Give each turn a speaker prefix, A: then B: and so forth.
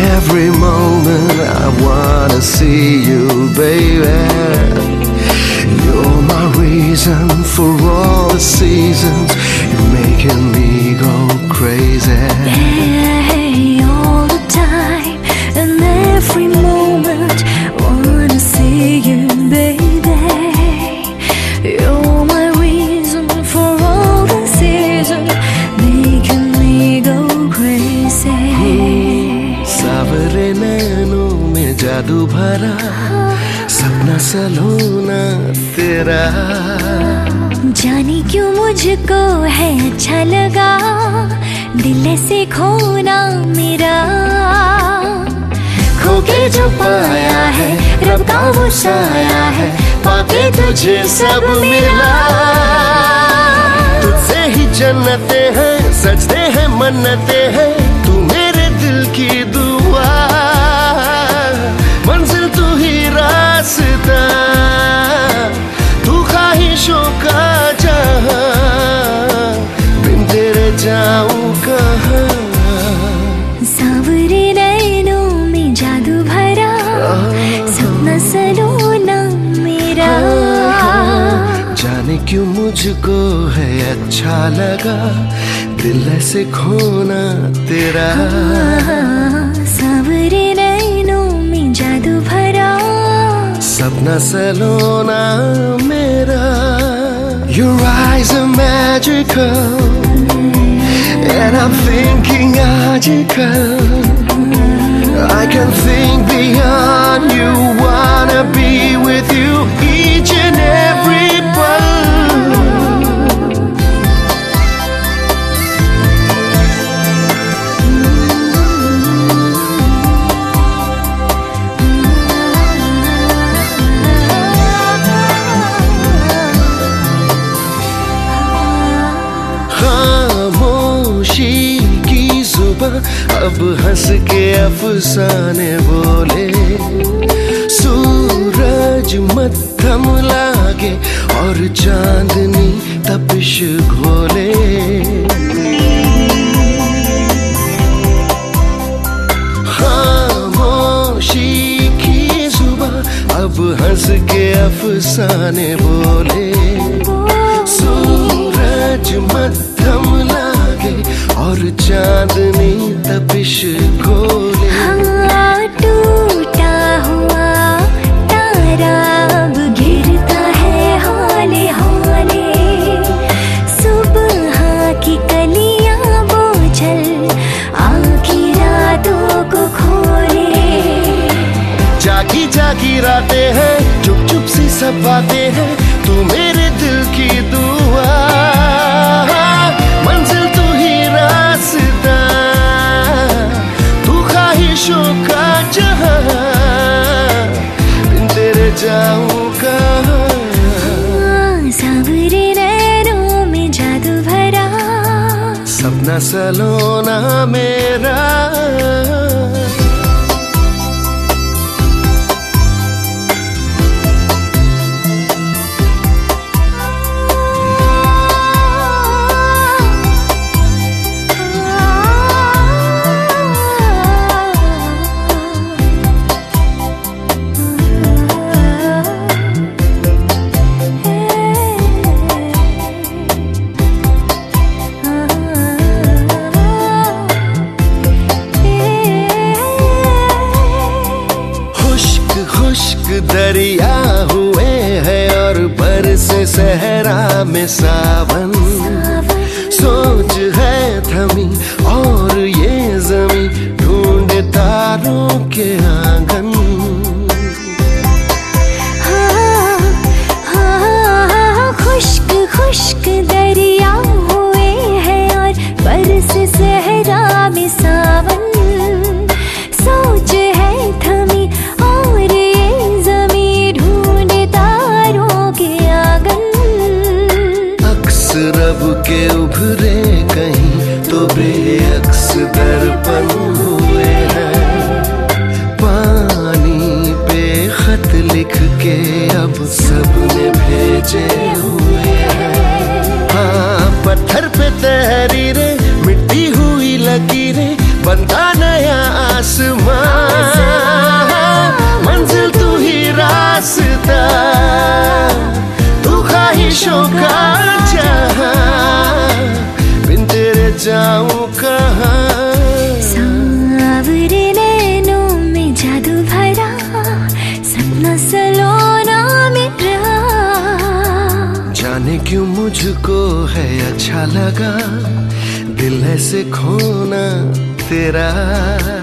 A: every moment I wanna see you, baby. You're my reason for all the seasons. You're making me go crazy.
B: Yeah, all the time and every moment wanna see you, baby. You're my reason for all the seasons, making me go crazy.
A: सावरे नैनों में जादू भरा, सपना सलोना तेरा।
B: जाने क्यों मुझको है अच्छा लगा, दिल से खोना मेरा।
A: खो के जो पाया है रब का वो साया है, पाके तुझे सब मिला। तुझसे ही जन्नतें हैं, सजदे हैं मन्नतें हैं, तू मेरे दिल की दुआ। मंजिल तू ही रास्ता, तू ख्वाहिशों का जहां, बिन तेरे जाऊं कहां।
B: सावरे नैनों में जादू भरा, सपना सलोना मेरा।
A: जाने क्यों मुझको है अच्छा लगा, दिल से खोना तेरा।
B: सावरे नैनों में जादू भरा,
A: सपना सलोना मेरा। Your eyes are magical, and I'm thinking magical. I can think beyond you, wanna be with you each and every pal. खामोशी की जुबां अब हंस के अफसाने बोले, सूरज मद्धम लागे और चांदनी तपिश घोले। खामोशी की जुबां अब हंस के अफसाने बोले, सूरज मद्धम लागे और चांदनी तपिश घोले।
B: हाँ, टूटा हुआ तारा अब गिरता है हौले हौले, सुबह की कलियां बोझल आँखी रातों को खोले।
A: जागी जागी रातें हैं, चुप चुप सी सब बातें हैं, तू मेरे दिल की दुआ। मंजिल तू ही रास्ता, तू ख्वाहिशों का जहां, बिन तेरे जाऊं कहां।
B: सावरे नैनों में जादू भरा,
A: सपना सलोना मेरा। दरिया हुए हैं और बरसे सहरा में सावन, सोच है थमी और ये जमी ढूंढे तारों के आंगन।
B: खुश्क खुश्क दरिया हुए हैं और बरसे सहरा में सावन, सोच है थमी और ये जमी ढूंढे तारों के आंगन।
A: अक्स रब के उभरे कहीं तो बेअक्स दर्पण हुए हैं, पानी पे खत लिख के अब सबने भेजे हुए हैं। हाँ, पत्थर पे तहरीरें, मिट्टी हुई लकीरें, बनता नया आसमां, मंजिल तू ही रास्ता, तू ख्वाहिशों का जहां, बिन तेरे जाऊं कहां।
B: सांवरे नैनों में जादू भरा, सपना सलोना मेरा,
A: जाने क्यों मुझको है अच्छा लगा, दिल ऐसे खोना तेरा।